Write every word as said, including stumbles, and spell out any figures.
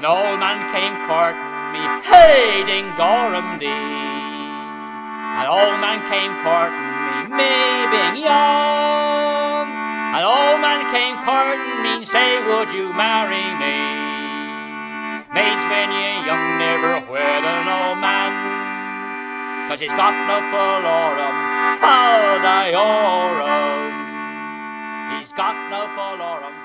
An old man came courting me, hey, ding dorum dee. An old man came courting me, me being young. An old man came courting me and say, would you marry me? Mates when you're young never wed an old man, 'cause he's got no full-orum for the orum. He's got no full-orum